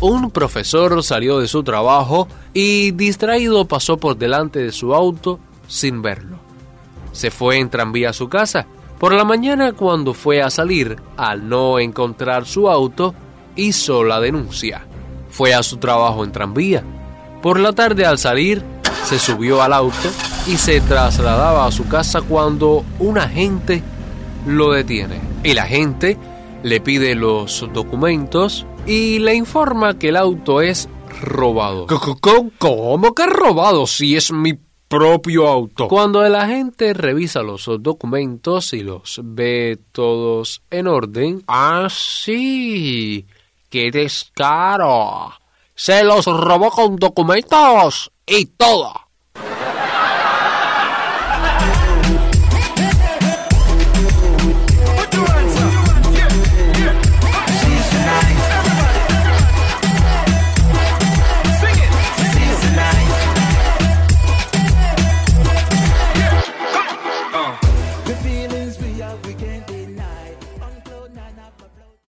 un profesor salió de su trabajo y distraído pasó por delante de su auto sin verlo. Se fue en tranvía a su casa. Por la mañana, cuando fue a salir, al no encontrar su auto, hizo la denuncia. Fue a su trabajo en tranvía. Por la tarde, al salir, se subió al auto y se trasladaba a su casa cuando un agente lo detiene. El agente le pide los documentos y le informa que el auto es robado. ¿Cómo que robado si es mi propio auto? Cuando el agente revisa los documentos y los ve todos en orden... ¡Ah, sí! ¡Qué descaro! ¡Se los robó con documentos y todo!